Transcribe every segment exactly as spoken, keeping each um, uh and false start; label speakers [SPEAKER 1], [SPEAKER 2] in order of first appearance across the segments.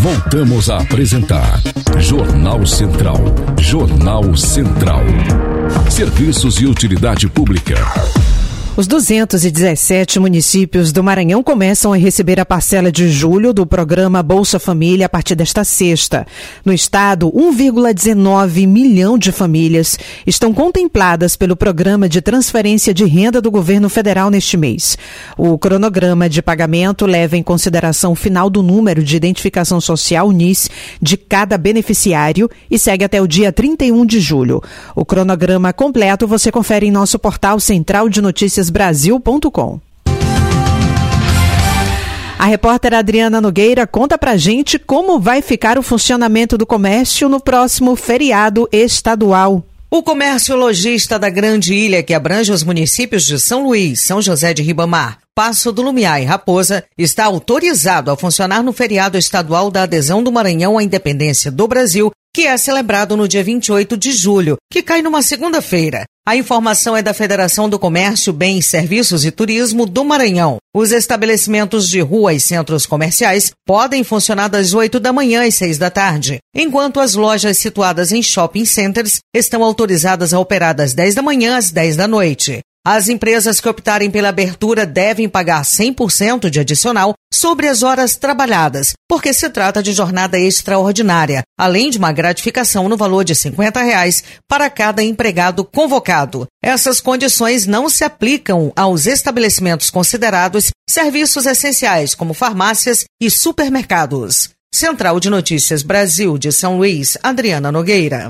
[SPEAKER 1] Voltamos a apresentar Jornal Central. Jornal Central. Serviços e utilidade pública.
[SPEAKER 2] Os duzentos e dezessete municípios do Maranhão começam a receber a parcela de julho do programa Bolsa Família a partir desta sexta. No estado, um vírgula dezenove milhão de famílias estão contempladas pelo programa de transferência de renda do governo federal neste mês. O cronograma de pagamento leva em consideração o final do número de identificação social N I S de cada beneficiário e segue até o dia trinta e um de julho. O cronograma completo você confere em nosso portal central de notícias brasil ponto com. A repórter Adriana Nogueira conta pra gente como vai ficar o funcionamento do comércio no próximo feriado estadual.
[SPEAKER 3] O comércio lojista da Grande Ilha, que abrange os municípios de São Luís, São José de Ribamar, Passo do Lumiar e Raposa, está autorizado a funcionar no feriado estadual da adesão do Maranhão à independência do Brasil, que é celebrado no dia vinte e oito de julho, que cai numa segunda-feira. A informação é da Federação do Comércio, Bens, Serviços e Turismo do Maranhão. Os estabelecimentos de rua e centros comerciais podem funcionar das oito da manhã às seis da tarde, enquanto as lojas situadas em shopping centers estão autorizadas a operar das dez da manhã às dez da noite. As empresas que optarem pela abertura devem pagar cem por cento de adicional sobre as horas trabalhadas, porque se trata de jornada extraordinária, além de uma gratificação no valor de cinquenta reais para cada empregado convocado. Essas condições não se aplicam aos estabelecimentos considerados serviços essenciais, como farmácias e supermercados. Central de Notícias Brasil de São Luís, Adriana Nogueira.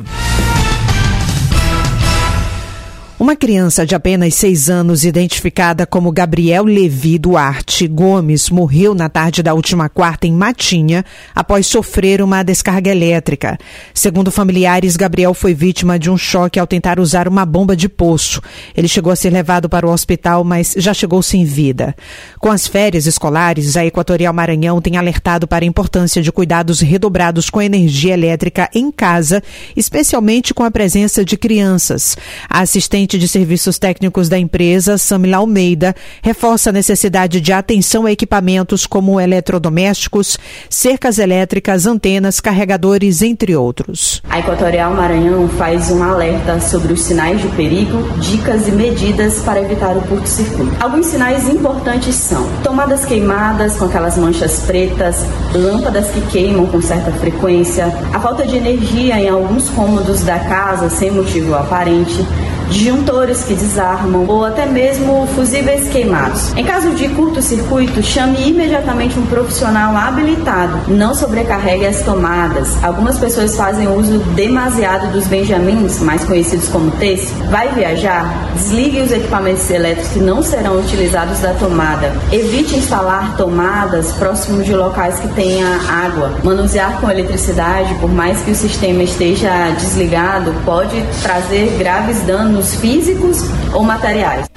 [SPEAKER 2] Uma criança de apenas seis anos, identificada como Gabriel Levi Duarte Gomes, morreu na tarde da última quarta em Matinha, após sofrer uma descarga elétrica. Segundo familiares, Gabriel foi vítima de um choque ao tentar usar uma bomba de poço. Ele chegou a ser levado para o hospital, mas já chegou sem vida. Com as férias escolares, a Equatorial Maranhão tem alertado para a importância de cuidados redobrados com a energia elétrica em casa, especialmente com a presença de crianças. A assistente de serviços técnicos da empresa, Samila Almeida, reforça a necessidade de atenção a equipamentos como eletrodomésticos, cercas elétricas, antenas, carregadores, entre outros.
[SPEAKER 4] A Equatorial Maranhão faz um alerta sobre os sinais de perigo, dicas e medidas para evitar o curto-circuito. Alguns sinais importantes são tomadas queimadas com aquelas manchas pretas, lâmpadas que queimam com certa frequência, a falta de energia em alguns cômodos da casa sem motivo aparente, disjuntores que desarmam ou até mesmo fusíveis queimados. Em caso de curto-circuito, chame imediatamente um profissional habilitado. Não sobrecarregue as tomadas. Algumas pessoas fazem uso demasiado dos benjamins, mais conhecidos como T. Vai viajar? Desligue os equipamentos elétricos que não serão utilizados da tomada. Evite instalar tomadas próximos de locais que tenha água. Manusear com eletricidade, por mais que o sistema esteja desligado, pode trazer graves danos físicos ou materiais.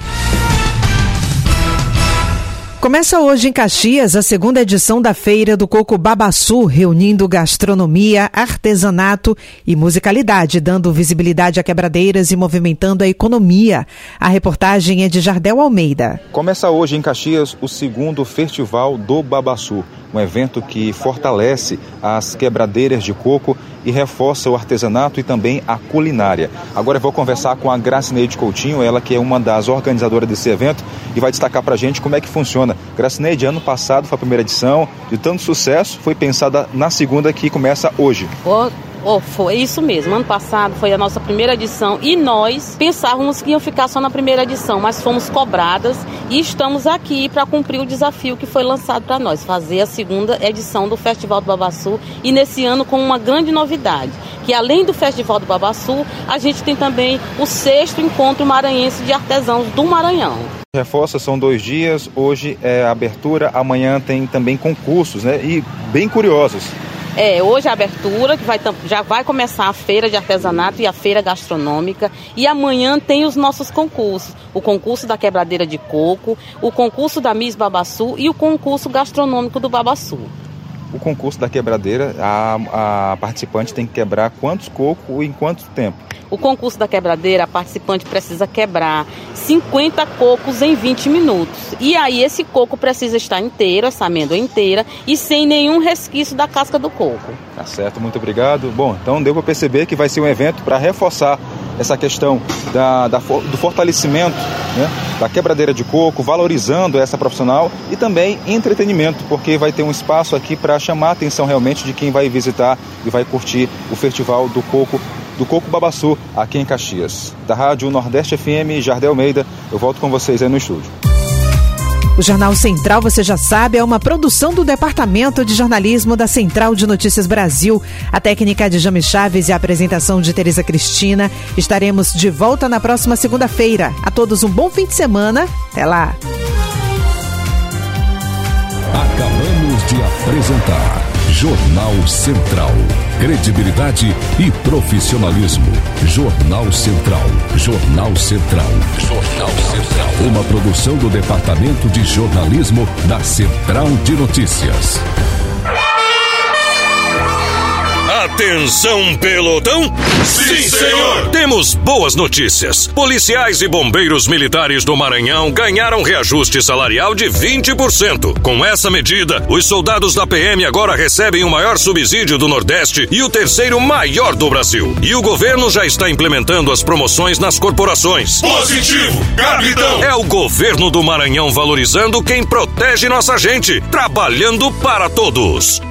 [SPEAKER 2] Começa hoje em Caxias a segunda edição da Feira do Coco Babaçu, reunindo gastronomia, artesanato e musicalidade, dando visibilidade a quebradeiras e movimentando a economia. A reportagem é de Jardel Almeida.
[SPEAKER 5] Começa hoje em Caxias o segundo Festival do Babaçu, um evento que fortalece as quebradeiras de coco e reforça o artesanato e também a culinária. Agora eu vou conversar com a Gracineide Coutinho, ela que é uma das organizadoras desse evento e vai destacar pra gente como é que funciona. Gracineide, ano passado foi a primeira edição, de tanto sucesso, foi pensada na segunda que começa hoje.
[SPEAKER 6] Oh. Oh, foi isso mesmo, ano passado foi a nossa primeira edição e nós pensávamos que iam ficar só na primeira edição, mas fomos cobradas e estamos aqui para cumprir o desafio que foi lançado para nós, fazer a segunda edição do Festival do Babaçu e nesse ano com uma grande novidade, que além do Festival do Babaçu, a gente tem também o sexto Encontro Maranhense de Artesãos do Maranhão.
[SPEAKER 5] Reforça, são dois dias, hoje é a abertura, amanhã tem também concursos, né? E bem curiosos.
[SPEAKER 6] É, hoje a abertura, que vai, já vai começar a feira de artesanato e a feira gastronômica. E amanhã tem os nossos concursos. O concurso da quebradeira de coco, o concurso da Miss Babaçu e o concurso gastronômico do Babaçu.
[SPEAKER 5] o concurso da quebradeira, a, a participante tem que quebrar quantos cocos e em quanto tempo?
[SPEAKER 6] O concurso da quebradeira, a participante precisa quebrar cinquenta cocos em vinte minutos. E aí esse coco precisa estar inteiro, essa amêndoa inteira, e sem nenhum resquício da casca do coco.
[SPEAKER 5] Tá certo, muito obrigado. Bom, então deu para perceber que vai ser um evento para reforçar essa questão da, da, do fortalecimento, né, da quebradeira de coco, valorizando essa profissional e também entretenimento, porque vai ter um espaço aqui para chamar a atenção realmente de quem vai visitar e vai curtir o Festival do Coco, do Coco Babaçu, aqui em Caxias. Da Rádio Nordeste F M, Jardel Almeida, eu volto com vocês aí no estúdio.
[SPEAKER 2] O Jornal Central, você já sabe, é uma produção do Departamento de Jornalismo da Central de Notícias Brasil. A técnica de James Chaves e a apresentação de Tereza Cristina. Estaremos de volta na próxima segunda-feira. A todos um bom fim de semana. Até lá.
[SPEAKER 1] Acabamos de apresentar Jornal Central. Credibilidade e profissionalismo. Jornal Central. Jornal Central. Jornal Central. Uma produção do Departamento de Jornalismo da Central de Notícias.
[SPEAKER 7] Atenção, pelotão! Sim, senhor! Temos boas notícias. Policiais e bombeiros militares do Maranhão ganharam reajuste salarial de vinte por cento. Com essa medida, os soldados da P M agora recebem o maior subsídio do Nordeste e o terceiro maior do Brasil. E o governo já está implementando as promoções nas corporações. Positivo, capitão! É o governo do Maranhão valorizando quem protege nossa gente, trabalhando para todos.